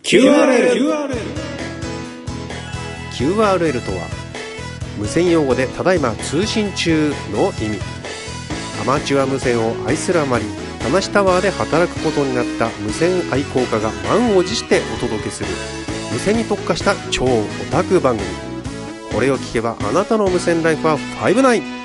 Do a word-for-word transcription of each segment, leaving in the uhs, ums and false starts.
キューアールエル キューアールエルキューアールエル とは無線用語でただいま通信中の意味。アマチュア無線を愛するあまり田無タワーで働くことになった無線愛好家が満を持してお届けする無線に特化した超オタク番組。これを聞けばあなたの無線ライフはファイブナイン。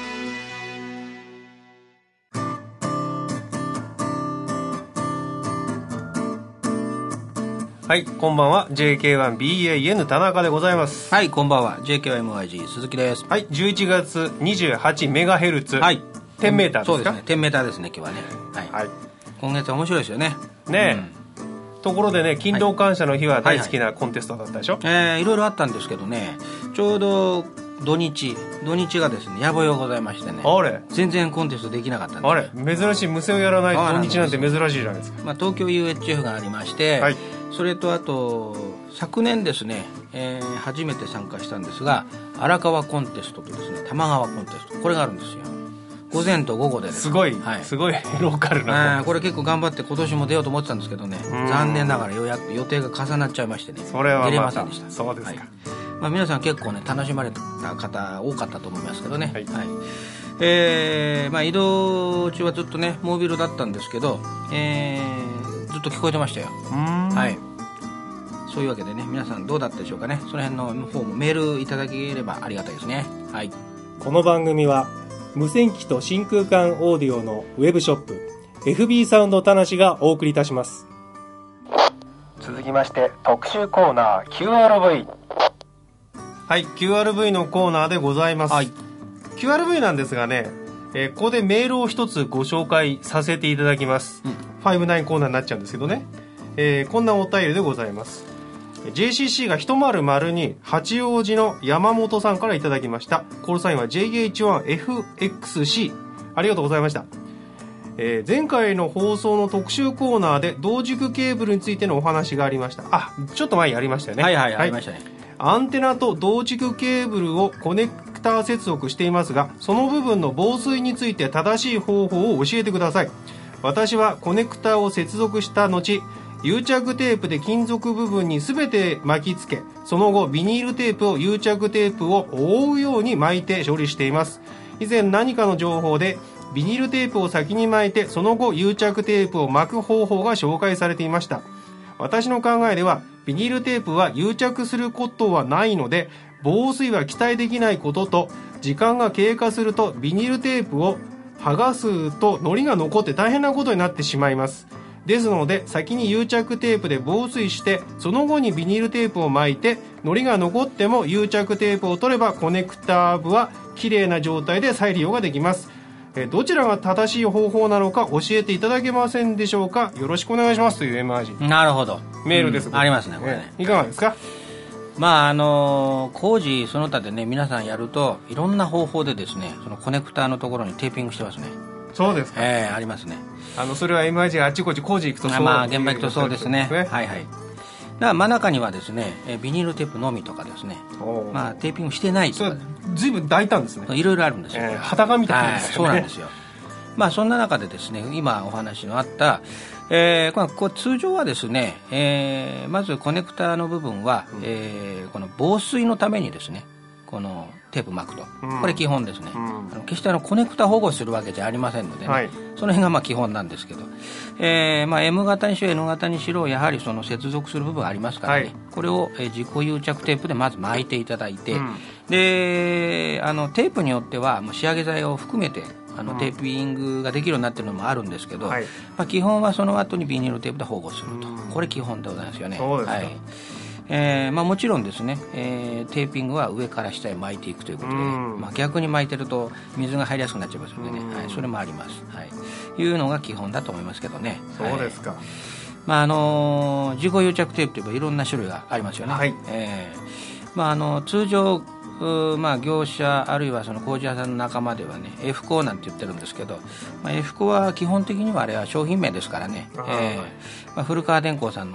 はい、こんばんは。 ジェイケーワンビーエーエヌ 田中でございます。 はい、こんばんは。 ジェイケーワンエムワイジー 鈴木です。 はい、じゅういちがつにじゅうはちメガヘルツ、 はい、 じゅうメーターですか。 そうですね、じゅうメーターですね、今日はね。はい、はい、今月は面白いですよね。 ねえ、うん、ところでね、勤労感謝の日は大好きなコンテストだったでしょ。 はいはいはい、えー、いろいろあったんですけどね、ちょうど土日土日がですね、野暮用ございましてね、 あれ全然コンテストできなかったんです。 あれ珍しい、無線をやらない土日なんて珍しいじゃないですか。 まあ、東京 ユーエイチエフ がありまして、はい、それとあと昨年ですね、えー、初めて参加したんですが、荒川コンテストとですね、玉川コンテスト、これがあるんですよ。午前と午後でです、 すごい、 はい、 すごいローカルな。 これ結構頑張って今年も出ようと思ってたんですけどね、残念ながらようやく予定が重なっちゃいましてね、 それはまた出れませんでした。 そうですか。はい、 まあ、皆さん結構ね楽しまれた方多かったと思いますけどね。はい、はい、えーまあ、移動中はずっとねモービルだったんですけど、えー、ずっと聞こえてましたよ。はい、そういうわけでね、皆さんどうだったでしょうかね。その辺の方もメールいただければありがたいですね。はい、 この番組は無線機と真空管オーディオのウェブショップ エフビー サウンド田無がお送りいたします。 続きまして特集コーナー キューアールブイ。 はい、 キューアールブイ のコーナーでございます。はい、キューアールブイ なんですがね、えー、ここでメールを一つご紹介させていただきます。うん、ファイブナインコーナーになっちゃうんですけどね、えー、こんなお便りでございます。 ジェイシーシー がいちまるまるに八王子の山本さんからいただきました。コールサインは ジェイエイチワンエフエックスシー、 ありがとうございました。えー、前回の放送の特集コーナーで同軸ケーブルについてのお話がありました。あ、ちょっと前にありましたよね。 はいはい、はい、ありましたね。 アンテナと同軸ケーブルをコネクター接続していますが、その部分の防水について正しい方法を教えてください。私はコネクターを接続した後、癒着テープで金属部分に全て巻きつけ、その後ビニールテープを癒着テープを覆うように巻いて処理しています。以前何かの情報でビニールテープを先に巻いてその後癒着テープを巻く方法が紹介されていました。私の考えではビニールテープは癒着することはないので、防水は期待できないことと、時間が経過するとビニールテープを剥がすと糊が残って大変なことになってしまいます。ですので先に癒着テープで防水して、その後にビニールテープを巻いて、糊が残っても癒着テープを取ればコネクター部はきれいな状態で再利用ができます。えどちらが正しい方法なのか教えていただけませんでしょうか。よろしくお願いします、という エムアールジー。 なるほど、 メールです、 うん、ありますねこれね。 いかがですか。 まああの工事その他でね、皆さんやるといろんな方法でですね、そのコネクターのところにテーピングしてますね。 そうですか。 ええー、ありますね。 あのそれは エムアイジー があっちこっち工事行くとそう、 まあ現場行くとそうですね。はいはい。だから真中にはですね、ビニールテープのみとかですね、まあテーピングしてないとか、 ずいぶん大胆ですね。 いろいろあるんですよ。 えー、裸みたいなんですよね。 そうなんですよ。まあそんな中でですね、今お話のあった、えー、これ通常はですね、えー、まずコネクターの部分は、うん、えー、この防水のためにですね、このテープ巻くと、うん、これ基本ですね。うん、あの決してあのコネクタ保護するわけじゃありませんのでね、はい、その辺がまあ基本なんですけど、えーまあ、エム 型にしろ エヌ 型にしろ、やはりその接続する部分ありますからね、はい、これを、えー、自己癒着テープでまず巻いていただいて、うん、であのテープによってはもう仕上げ剤を含めてあのテーピングができるようになっているのもあるんですけど、はい、まあ、基本はその後にビニールテープで保護すると、うん、これ基本でございますよね。 そうですか。はい、 えーまあ、もちろんですね、えー、テーピングは上から下へ巻いていくということで、ね、まあ、逆に巻いてると水が入りやすくなっちゃいますのでね、はい、それもあります、はい、いうのが基本だと思いますけどね。 そうですか。 はい、まああのー、自己癒着テープといえばいろんな種類がありますよね。 はい、 えーまあ、あの通常まあ、業者あるいはその工事屋さんの仲間ではね F コーなんて言ってるんですけど、まあ、F コーは基本的にはあれは商品名ですからね、えーまあ、古川電工さんのまあ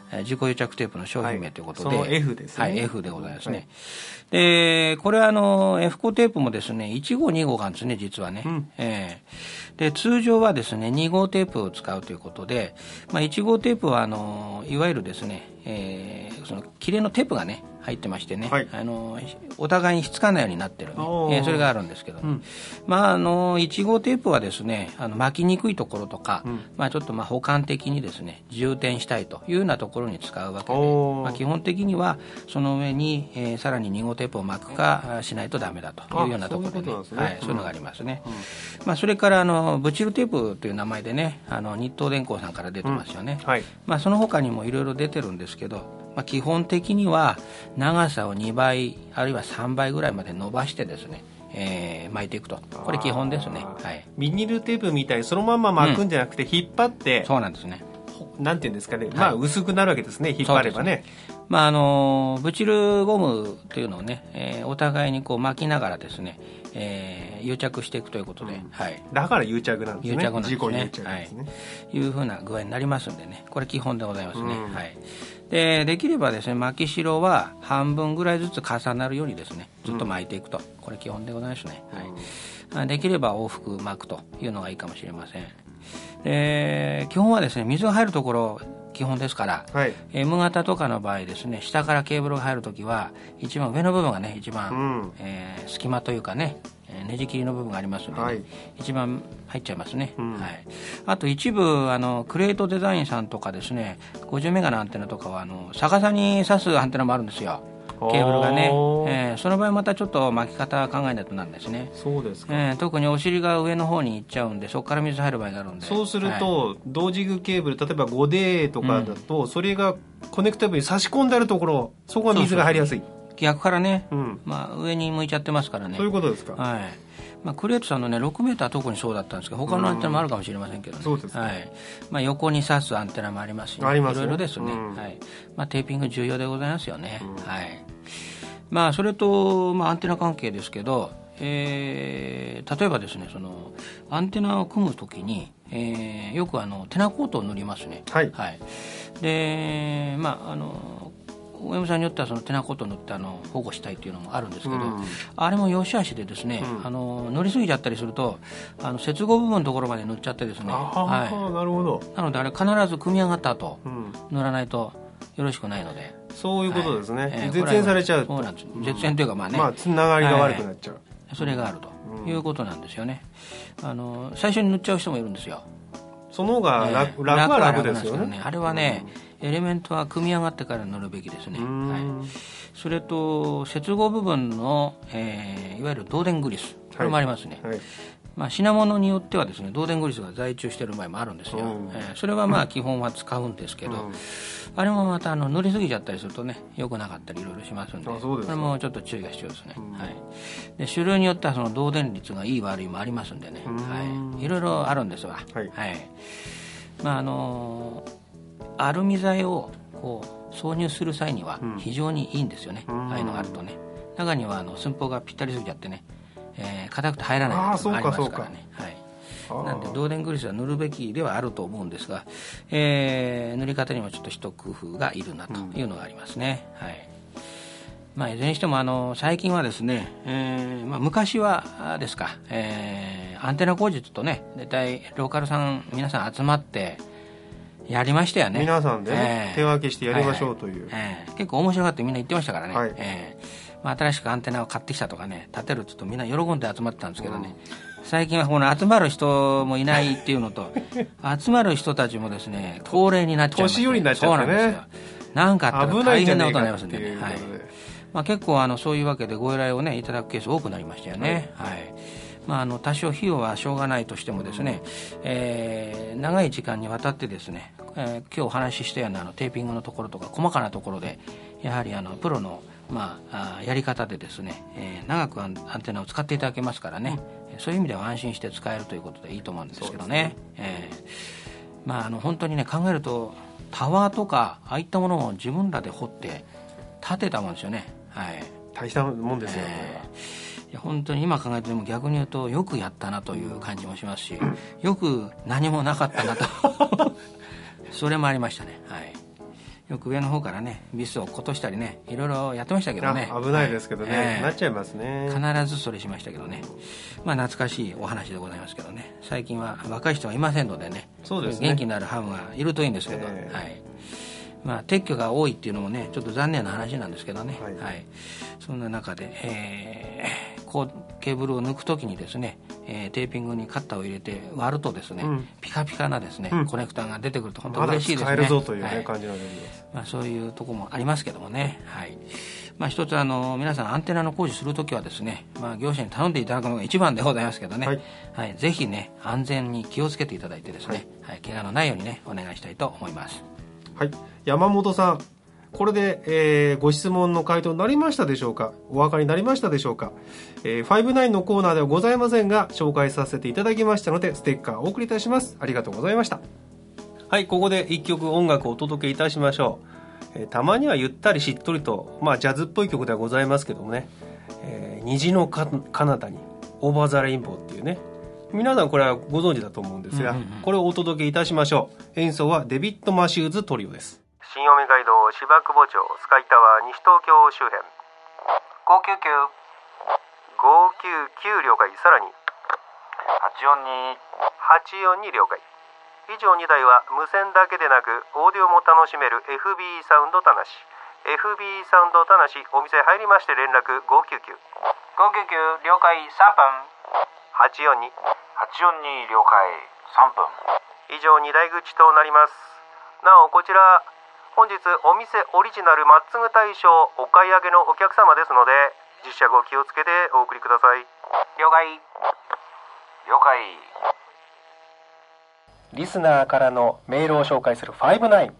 自己癒着テープの商品名ということで、 はい、その F ですね。 はい、F でございますね。はい、でこれはあの F コテープもですねいち号に号があるんですね、実はね。うん、えー、で通常はですねに号テープを使うということで、まあ、いち号テープはあのいわゆるですね、えー、その切れのテープがね入ってましてね、はい、あのお互いにひっつかないようになってる、ね、えー、それがあるんですけど、ね、うん、まあ、あのいち号テープはですねあの巻きにくいところとか、うん、まあ、ちょっとまあ補完的にですね充填したいというようなところに使うわけで、まあ、基本的にはその上に、えー、さらにに号テープを巻くかしないとダメだというようなところで、ね、そういうことなんですね。はい、そういうのがありますね。うん、まあ、それからあのブチルテープという名前でねあの日東電工さんから出てますよね。うん、はい、まあ、その他にもいろいろ出てるんですけど、まあ、基本的には長さをにばいあるいはさんばいぐらいまで伸ばしてですね、えー、巻いていくと、これ基本ですね。はい、 ビニールテープみたいにそのまま巻くんじゃなくて引っ張って、うん、 そうなんですね。 なんていうんですかね、まあ、薄くなるわけですね、引っ張ればね。 まあ、あのブチルゴムというのをね、えー、お互いにこう巻きながらですね、えー、癒着していくということで、うん、はい、 だから癒着なんですね。 癒着なんですね。 自己癒着ですね。はい、 いうふうな具合になりますんでね、これ基本でございますね。うん、はい、でできればですね巻き代は半分ぐらいずつ重なるようにですねずっと巻いていくと、うん、これ基本でございますね。はい、できれば往復巻くというのがいいかもしれません。で基本はですね水が入るところ基本ですから、はい、M 型とかの場合ですね下からケーブルが入るときは一番上の部分がね一番、うん、えー、隙間というかねネジ切りの部分がありますので、ね、はい、一番入っちゃいますね。うん、はい、あと一部あのクレートデザインさんとかですねごじゅうメガのアンテナとかはあの逆さに挿すアンテナもあるんですよ、ケーブルがね。えー、その場合またちょっと巻き方考えないとなんですね。 そうですか。 えー、特にお尻が上の方に行っちゃうんでそこから水入る場合があるんで、 そうすると、はい、同ジグケーブル例えば ごデー とかだと、うん、それがコネクタ部に差し込んであるところそこは水が入りやすい。 そうそうそう、逆からね、うん、まあ、上に向いちゃってますからね。 そういうことですか。 はい、まあ、クレートさんのねろくメーター特にそうだったんですけど他のアンテナもあるかもしれませんけどね。 そうですか。 はい、まあ、横に刺すアンテナもありますし、ね、 ありますよ。 いろいろですね。うん、はい、まあ、テーピング重要でございますよね。うん、はい、まあ、それと、まあ、アンテナ関係ですけど、えー、例えばですねそのアンテナを組むときに、えー、よくあのテナコートを塗りますね。 はい、 はい、でまああの大山さんによってはそのテナコートを塗ってあの保護したいというのもあるんですけど、うん、あれも良し悪しでですね、うん、あの塗りすぎちゃったりするとあの接合部分のところまで塗っちゃってですね。 あ、はい、なるほど。 なのであれ必ず組み上がった後、うん、塗らないとよろしくないので。 そういうことですね。はい、えー、絶縁されちゃうと。 そうなんです。絶縁というかまあね、 まあ、つながりが悪くなっちゃう、はい、 それがあるということなんですよね。あの最初に塗っちゃう人もいるんですよ。 その方が 楽,、えー、楽は楽ですよ ね, ねあれはね、うん、エレメントは組み上がってから塗るべきですね。はい、それと接合部分の、えー、いわゆる導電グリス、これもありますね。はいはい、まあ、品物によってはですね導電グリスが在中している場合もあるんですよ。うん、えー、それはまあ基本は使うんですけど、うん、あれもまたあの塗りすぎちゃったりするとね良くなかったりいろいろしますんで、 あ、そうですか。 これもちょっと注意が必要ですね。うん、はい、で種類によってはその導電率がいい悪いもありますんでね、はい、いろいろあるんですわ。はい、はい、まああのアルミ材をこう挿入する際には非常にいいんですよね。うん、ああいうのがあるとね、中にはあの寸法がぴったりすぎちゃってね、えー、硬くて入らないのがありますからね。はい、なんで導電グリスは塗るべきではあると思うんですが、えー、塗り方にもちょっと一工夫がいるなというのがありますね。うん、はい、まあ、いずれにしてもあの最近はですね、えーまあ、昔はですか、えー、アンテナ工事とね大体ローカルさん皆さん集まってやりましたよね。 皆さんで、ね、えー、手分けしてやりましょうという、 はいはい、えー、結構面白がってみんな言ってましたからね。はい、えーまあ、新しくアンテナを買ってきたとかね立てるって言うとみんな喜んで集まってたんですけどね、うん、最近はこの集まる人もいないっていうのと集まる人たちもですね高齢になっちゃいまして、 年寄りになっちゃってね、 そうなんですよ。なんかあったら大変なことになりますんでね。はい、まあ、結構あのそういうわけでご依頼をねいただくケース多くなりましたよね。はい、はい、まあ、あの多少費用はしょうがないとしてもですね、えー、長い時間にわたってですね、えー、今日お話ししたようなあのテーピングのところとか細かなところでやはりあのプロの、まあ、あやり方でですね、えー、長くアンテナを使っていただけますからね、うん、そういう意味では安心して使えるということでいいと思うんですけどね。えーまあ、あの本当にね考えるとタワーとかああいったものを自分らで掘って建てたもんですよね。はい、 大したもんですよ、 えー、いや本当に今考えても逆に言うとよくやったなという感じもしますし、よく何もなかったなとそれもありましたね。はい、 よく上の方からねビスを落っことしたりね、いろいろやってましたけどね。 危ないですけどね、 はいえー、 なっちゃいますね。 必ずそれしましたけどね。まあ懐かしいお話でございますけどね。最近は若い人はいませんのでね、 そうですね、 元気になるハムがいるといいんですけど、えーはいまあ、撤去が多いっていうのもねちょっと残念な話なんですけどね、はいはい、そんな中で、えー、こうケーブルを抜くときにですね、えー、テーピングにカッターを入れて割るとですね、うん、ピカピカなですね、うん、コネクターが出てくると本当に嬉しいですね。 まだ使えるぞという、ねはい、感じのまあ、そういうところもありますけどもね、はいまあ、一つあの皆さんアンテナの工事するときはですね、まあ、業者に頼んでいただくのが一番でございますけどね、はいはい、ぜひね安全に気をつけていただいてですね、はいはい、怪我のないようにねお願いしたいと思います。 はい、山本さん、これで、えー、ご質問の回答になりましたでしょうか。お分かりになりましたでしょうか。えー、ファイブナインのコーナーではございませんが紹介させていただきましたのでステッカーをお送りいたします。ありがとうございました。はい、ここで一曲音楽をお届けいたしましょう。えー、たまにはゆったりしっとりと、まあ、ジャズっぽい曲ではございますけどもね、えー、虹の彼方にオーバーザレインボーっていうね、皆さんこれはご存知だと思うんですが、うんうんうん、これをお届けいたしましょう。演奏はデビッド・マシューズトリオです。 新青梅街道芝久保町スカイタワー西東京周辺ごきゅうきゅう ごきゅうきゅう了解。さらにはちよんに はちよんに了解。以上にだいは無線だけでなくオーディオも楽しめる エフビー サウンドたなし。 エフビー サウンドたなしお店入りまして連絡ごきゅうきゅう ごきゅうきゅう了解さんぷん。はちよんに はちよんに了解さんぷん。以上に台口となります。なおこちら本日お店オリジナルまっつぐ大賞お買い上げのお客様ですので実車ご気をつけてお送りください。了解了解。 リスナーからのメールを紹介するファイブナイン。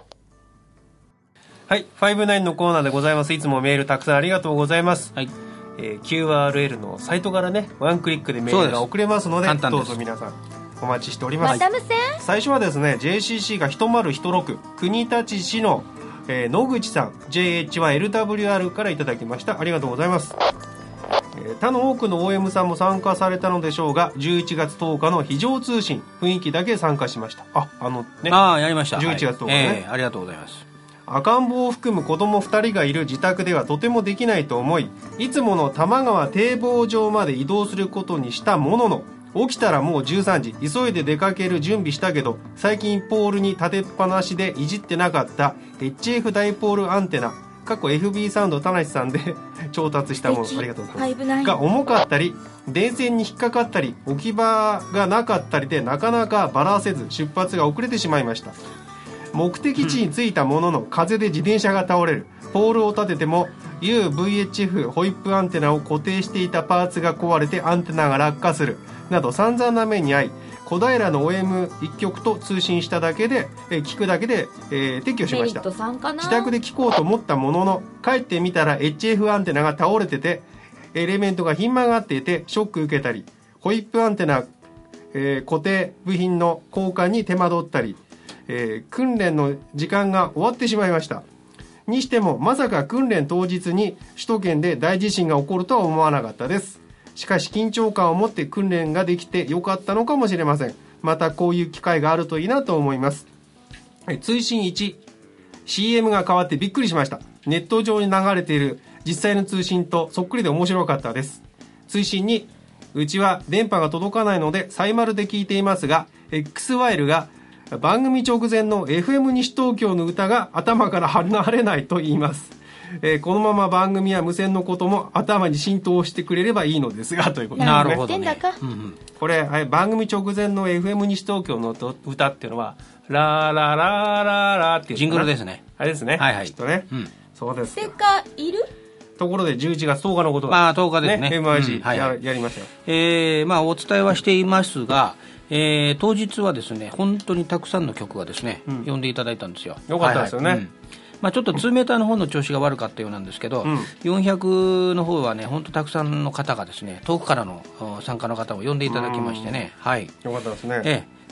はい、ファイブナインのコーナーでございます。いつもメールたくさんありがとうございます。はい、えー、キューアールエル のサイトからねワンクリックでメールが送れますのでどうぞ皆さんお待ちしております。最初はですね ジェーシーシー がいちまるいちろく国立市の、えー、野口さん ジェイエイチワンエルダブリューアール からいただきました。ありがとうございます。えー、他の多くの オーエム さんも参加されたのでしょうがじゅういちがつとおかの非常通信雰囲気だけ参加しました。あ、あのねああやりました。 じゅういちがつとおかね、 はいえー、ありがとうございます。 赤ん坊を含む子供ふたりがいる自宅ではとてもできないと思いいつもの多摩川堤防上まで移動することにしたものの起きたらもうじゅうさんじ急いで出かける準備したけど最近ポールに立てっぱなしでいじってなかった エイチエフ ダイポールアンテナ過去 エフビー サウンド田無さんで調達したものありがとうございますが重かったり電線に引っかかったり置き場がなかったりでなかなかバラせず出発が遅れてしまいました。目的地に着いたものの風で自転車が倒れるポールを立てても ユーブイエイチエフ ホイップアンテナを固定していたパーツが壊れてアンテナが落下するなど散々な目に遭い小平の オーエムいっ 局と通信しただけで、えー、聞くだけで、えー、撤去しました。自宅で聞こうと思ったものの帰ってみたら エイチエフ アンテナが倒れててエレメントがひん曲がっていてショック受けたりホイップアンテナ、えー、固定部品の交換に手間取ったりえー、訓練の時間が終わってしまいました。にしてもまさか訓練当日に首都圏で大地震が起こるとは思わなかったです。しかし緊張感を持って訓練ができてよかったのかもしれません。またこういう機会があるといいなと思います。えー、追伸いち シーエム が変わってびっくりしました。ネット上に流れている実際の通信とそっくりで面白かったです。追伸にうちは電波が届かないのでサイマルで聞いていますが X ワイルが番組直前の エフエム 西東京の歌が頭から離れないと言います、えー、このまま番組や無線のことも頭に浸透してくれればいいのですがということですね。 なるほどね、 うんうん、これ、はい、番組直前の エフエム 西東京の歌っていうのはラーララララっていうジングルですね。 あれですね、 はいはい、 きっとね、 うん、 そうです。 ステッカーいるところでじゅういちがつとおかのことが、 まあ、とおかですね、 エムアイシー、 うんはいはい、 や, やりましたよ。 えーまあ、お伝えはしていますがえー、当日はですね本当にたくさんの曲がですね、うん、呼んでいただいたんですよ。 よかったですよね、はいはい、うんまあ、ちょっとにメーターの方の調子が悪かったようなんですけど、うん、よんひゃくの方はね本当たくさんの方がですね遠くからの参加の方を呼んでいただきましてね、はい、 よかったですね。 えー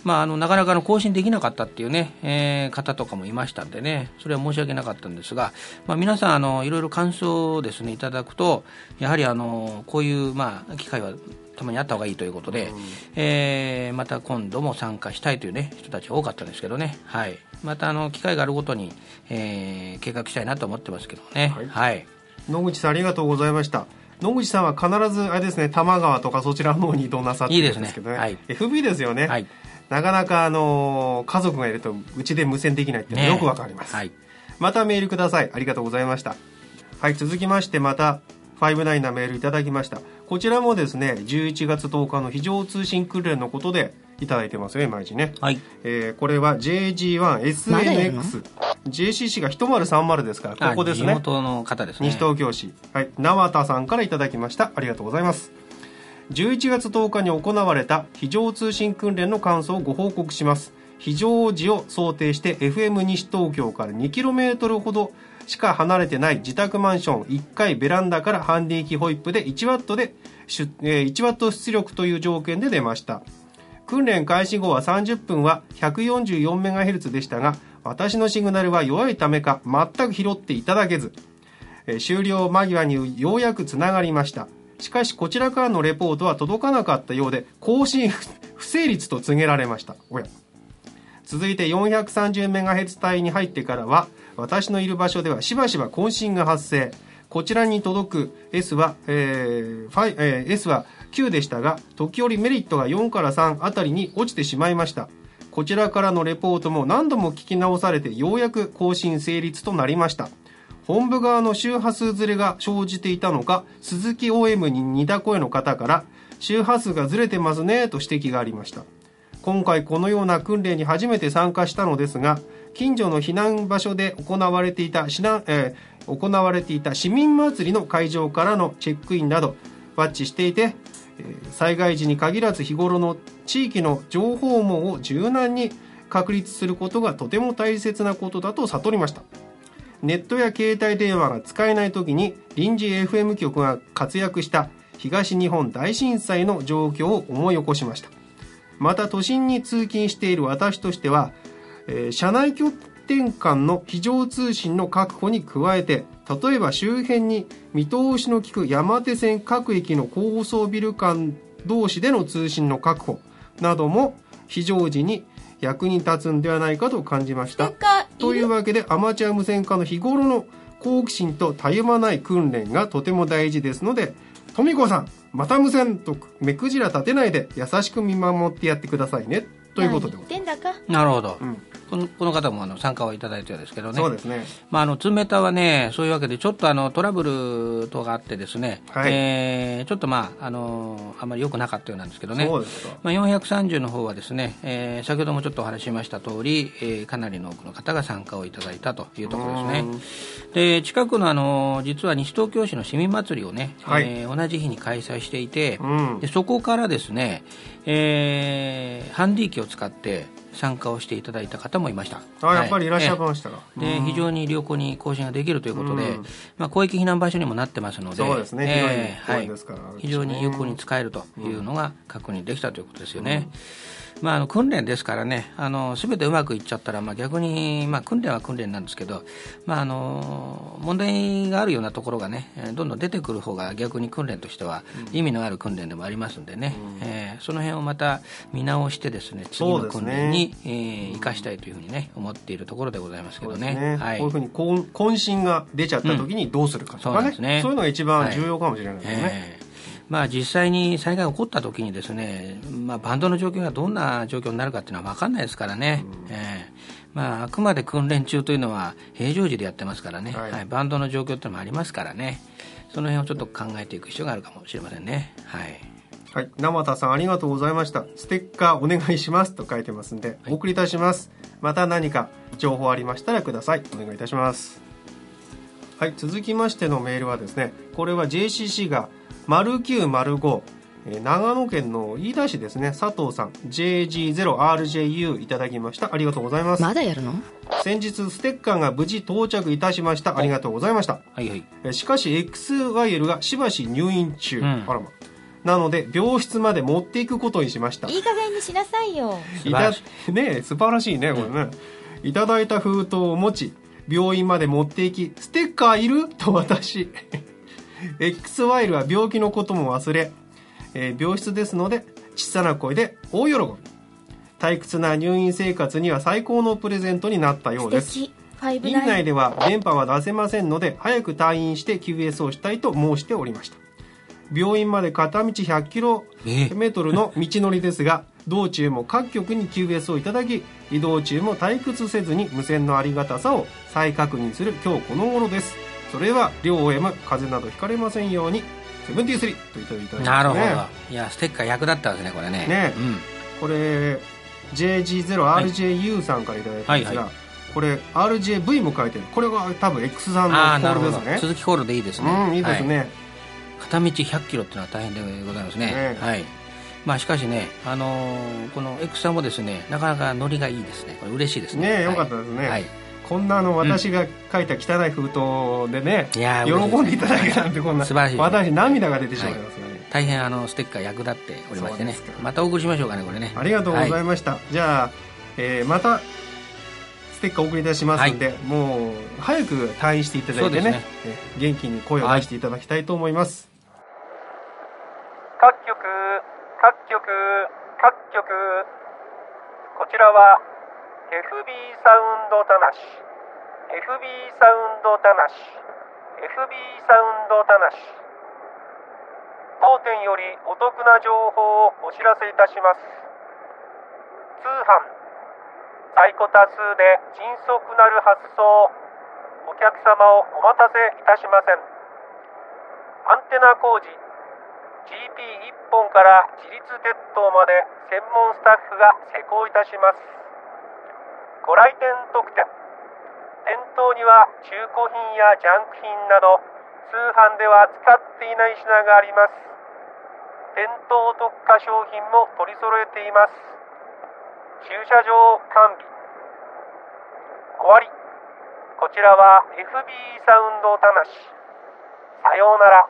まあ、あのなかなかの更新できなかったっていうね、えー、方とかもいましたんでね、それは申し訳なかったんですが、まあ、皆さんあのいろいろ感想をですねいただくと、やはりあのこういう、まあ、機会はたまにあった方がいいということで、うん、えー、また今度も参加したいという、ね、人たちが多かったんですけどね、はい、またあの機会があるごとに、えー、計画したいなと思ってますけどね、はいはい、 野口さんありがとうございました。野口さんは必ずあれですね、多摩川とかそちらの方に移動なさってるんですけどね、いいですね、はい、エフビー ですよね、はい、なかなかあの家族がいるとうちで無線できないっていうのがよくわかります、ね、はい、またメールください。ありがとうございました。はい、続きましてまたファイブナインなメールいただきました。こちらもですねじゅういちがつとおかの非常通信訓練のことでいただいてますよ、毎日ね、はい、えー、これは ジェイジーワンエスエヌエックス、ジェイシーシー がいちまるさんまるですから、ここですね、 地元の方ですね、 西東京市、はい、縄田さんからいただきました。ありがとうございます。じゅういちがつとおかに行われた非常通信訓練の感想をご報告します。非常時を想定して エフエム 西東京から にキロメートル ほどしか離れてない自宅マンションいっかいベランダからハンディ機ホイップでいちワットでいちワット出力という条件で出ました。訓練開始後はさんじゅっぷんは ひゃくよんじゅうよんメガヘルツ でしたが、私のシグナルは弱いためか全く拾っていただけず、終了間際にようやくつながりました。しかしこちらからのレポートは届かなかったようで、更新不成立と告げられました。おや。続いて よんひゃくさんじゅうメガヘルツ 帯に入ってからは、私のいる場所ではしばしば更新が発生。こちらに届く S は、えーファイえー、S はきゅうでしたが、時折メリットがよんからさんあたりに落ちてしまいました。こちらからのレポートも何度も聞き直されて、ようやく更新成立となりました。本部側の周波数ずれが生じていたのか、鈴木 オーエム に似た声の方から周波数がずれてますねと指摘がありました。今回このような訓練に初めて参加したのですが、近所の避難場所で行われていた、えー、行われていた市民祭りの会場からのチェックインなどワッチしていて、災害時に限らず日頃の地域の情報網を柔軟に確立することがとても大切なことだと悟りました。ネットや携帯電話が使えない時に臨時 エフエム 局が活躍した東日本大震災の状況を思い起こしました。また都心に通勤している私としては、えー、車内拠点間の非常通信の確保に加えて、例えば周辺に見通しの利く山手線各駅の高層ビル間同士での通信の確保なども非常時に役に立つんではないかと感じました。というわけでアマチュア無線化の日頃の好奇心とたゆまない訓練がとても大事ですので、富子さんまた無線と目くじら立てないで優しく見守ってやってくださいねということでございます。 なるほど、うん、このこの方もあの参加をいただいたようですけどね。 そうですね、 まあ、あのツーメーターはね、そういうわけでちょっとあのトラブルとかあってですね、はい、えー、ちょっとまああのあまり良くなかったようなんですけどね。 そうですか。 まあ、よんひゃくさんじゅうの方はですね、えー、先ほどもちょっとお話ししました通り、えー、かなりの多くの方が参加をいただいたというところですね。で、近くのあの実は西東京市の市民祭りをね、はい、えー、同じ日に開催していて、うん、でそこからですね、えー、ハンディ機を使って参加をしていただいた方もいました。 あ、やっぱりいらっしゃいましたか。 えー、で非常に良好に更新ができるということで、まあ、広域避難場所にもなってますので、 そうですね、 えー、広いですから、はい、非常に有効に使えるというのが確認できたということですよね。うん、まあ、あの訓練ですからね、あの全てうまくいっちゃったら、まあ、逆に、まあ、訓練は訓練なんですけど、まあ、あの問題があるようなところがねどんどん出てくる方が逆に訓練としては意味のある訓練でもありますんでね、うん、えー、その辺をまた見直してですね、次の訓練に、えー、生かしたいというふうにね思っているところでございますけどね。 ね、はい、こういうふうに渾身が出ちゃった時にどうするかとかね、うん、そうね、そういうのが一番重要かもしれないですね。はい、えーまあ、実際に災害が起こった時にですね、まあ、バンドの状況がどんな状況になるかっていうのは分かんないですからね、うん、えーまあ、あくまで訓練中というのは平常時でやってますからね、はいはい、バンドの状況っていうのもありますからね、その辺をちょっと考えていく必要があるかもしれませんね。はい、 はい、生田さんありがとうございました。ステッカーお願いしますと書いてますんで、お送りいたします。また何か情報ありましたらください。お願いいたします。はい、続きましてのメールはですね、これは ジェイシーシー がまるきゅうまるご、長野県の飯田市ですね、佐藤さん ジェイジーゼロアールジェイユー いただきました。ありがとうございます。 まだやるの？ 先日ステッカーが無事到着いたしました。ありがとうございました。 はいはい、 しかし エックスワイエル がしばし入院中、うん、あらま。 なので病室まで持っていくことにしました。 いい加減にしなさいよ。 いたね、素晴らしいねこれね、うん、いただいた封筒を持ち病院まで持っていき、ステッカーいると私X ワイルは病気のことも忘れ、えー、病室ですので小さな声で大喜び。退屈な入院生活には最高のプレゼントになったようです。院内では電波は出せませんので早く退院して キューエス をしたいと申しておりました。病院まで片道ひゃっキロメートルの道のりですが、道中も各局に キューエス をいただき、移動中も退屈せずに無線のありがたさを再確認する今日この頃です。それでは両 オーエム 風邪などひかれませんように。セブンティースリーといただいた、ね、 なるほど。いやステッカー役立ったんですねこれね。 ね、うん、これ ジェイジーゼロアールジェーユー さんからいただいたんですが、はいはいはい、これ アールジェーブイ も書いてる。これが多分 X さんのコールですね。 続きコールでいいですね。 うん、いいですね、はい、 片道ひゃっキロっていうのは大変でございますね。ね、はい。まあしかしね、あのー、この X さんもですね、なかなかノリがいいですね。これ嬉しいですね。 ね、よかったですね。はい、こんなあの私が書いた汚い封筒でね、うん、いや喜んでいただけなんて、こんな素晴らしい、ね、私涙が出てしまいますよね。はい、 大変あのステッカー役立っておりましてね。またお送りしましょうかねこれね。 ありがとうございました。はい、じゃあ、えー、またステッカーお送りいたしますので、はい、もう早く退院していただいて ね, ね元気に声を出していただきたいと思います。 はい、各局各局各局、こちらは エフビー サウンドたなし エフビー サウンドたなし エフビー サウンドたなし、当店よりお得な情報をお知らせいたします。通販在庫多数で迅速なる発送、お客様をお待たせいたしません。アンテナ工事 ジーピーいっ 本から自立鉄塔まで専門スタッフが施工いたします。ご来店特典、店頭には中古品やジャンク品など通販では扱っていない品があります。店頭特化商品も取り揃えています。駐車場完備終わり。こちらは エフビー サウンドたなし。さようなら。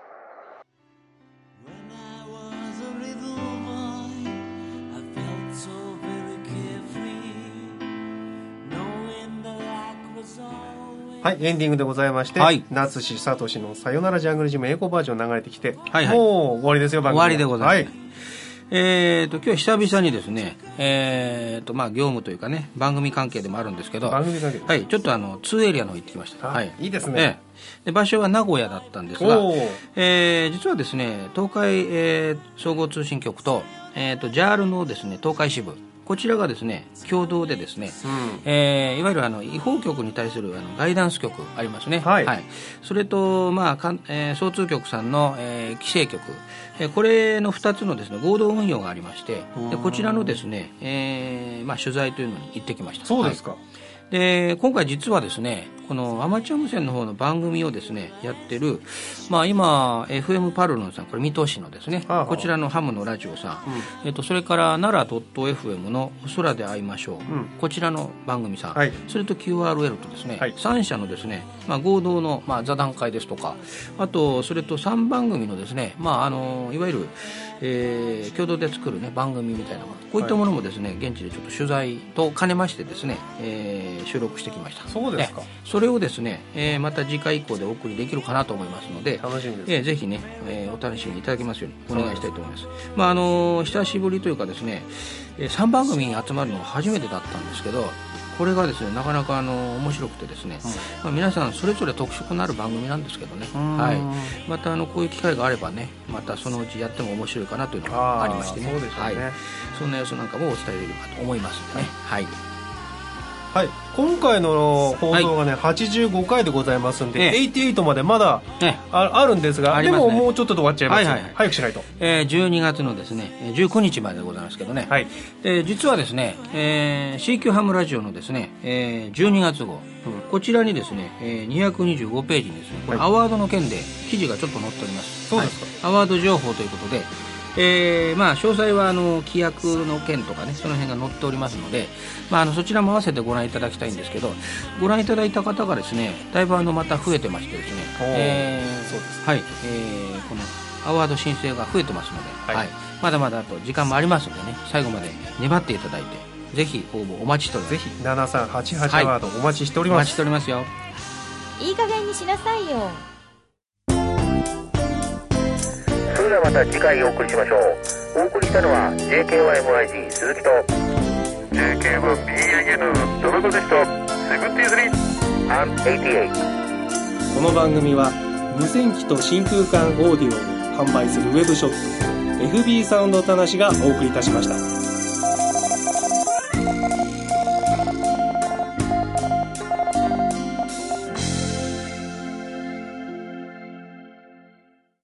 はい、エンディングでございまして、はい、夏志聡のさよならジャングルジム英語バージョン流れてきて、はいはい、もう終わりですよ番組。 終わりでございます、はい。えーと今日久々にですね、えーとまあ業務というかね、番組関係でもあるんですけど、 番組関係、 はい、ちょっとあのツーエリアの方行ってきました。 はい、いいですね。 えー、で場所は名古屋だったんですが、えー、実はですね東海、えー、総合通信局と、えーとジャールのですね東海支部、こちらがですね共同でですね、うん、えー、いわゆるあの違法局に対するあのガイダンス局ありますね、はいはい、それと、まあかんえー、総通局さんの、えー、規制局、えー、これのふたつのですね合同運用がありまして、でこちらのですね、えーまあ、取材というのに行ってきました。 そうですか。はい、 で今回実はですねこのアマチュア無線の方の番組をですねやってる、まあ、今 エフエム パルロンさん、これ水戸市のですね、はあはあ、こちらのハムのラジオさん、うん、えっと、それから奈良 .fm の空で会いましょう、うん、こちらの番組さん、はい、それと キューアールエル とですね、はい、さん社のですね、まあ、合同の、まあ、座談会ですとか、あとそれとさん番組のですね、まあ、あのいわゆる、えー、共同で作る、ね、番組みたいなもの、こういったものもですね、はい、現地でちょっと取材と兼ねましてですね、えー、収録してきました。 そうですか。 それをですね、えー、また次回以降でお送りできるかなと思いますので、 楽しみです、 えー、ぜひね、えー、お楽しみいただきますようにお願いしたいと思います。まああのー、久しぶりというかですね、えー、さん番組に集まるのが初めてだったんですけど、これがですねなかなかあの面白くてですね、うん、まあ、皆さんそれぞれ特色のある番組なんですけどね、はい、またあのこういう機会があればね、またそのうちやっても面白いかなというのがありましてね、 そうですよね、 はい、そんな様子なんかもお伝えできるかと思いますのでね、はい、 はい、今回の放送がね、はい、はちじゅうごかいでございますんで、ええ、はちじゅうはちまでまだ あ, あるんですが、でももうちょっとで終わっちゃいます、はいはいはい、早くしないと、 えー、じゅうにがつのですねじゅうくにちまででございますけどね、はい、えー、実はですね、えー、シーキュー ハムラジオのですね、えー、じゅうにがつ号、うん、こちらにですね、えー、にひゃくにじゅうごページにですね、これアワードの件で記事がちょっと載っております。 そうですか、 はい、アワード情報ということで、えーまあ、詳細はあの規約の件とかね、その辺が載っておりますので、まあ、あのそちらも合わせてご覧いただきたいんですけど、ご覧いただいた方がですねだいぶあのまた増えてましてですね、えー、そうです、はい、えー、このアワード申請が増えてますので、 はいはい、まだまだあと時間もありますのでね、最後まで粘っていただいて、ぜひ応募お待ちしております。 ぜひななさんはちはちアワードお待ちしております。 お待ちしておりますよ。 いい加減にしなさいよ。 それではまた次回お送りしましょう。お送りしたのは ジェーケーワイエムアイジー 鈴木と ジェーケーワンビーエヌエヌ ドラゴンでした。セブンティースリー アンドエイティエイト。 この番組は無線機と真空管オーディオを販売するウェブショップ エフビー サウンドたなしがお送りいたしました。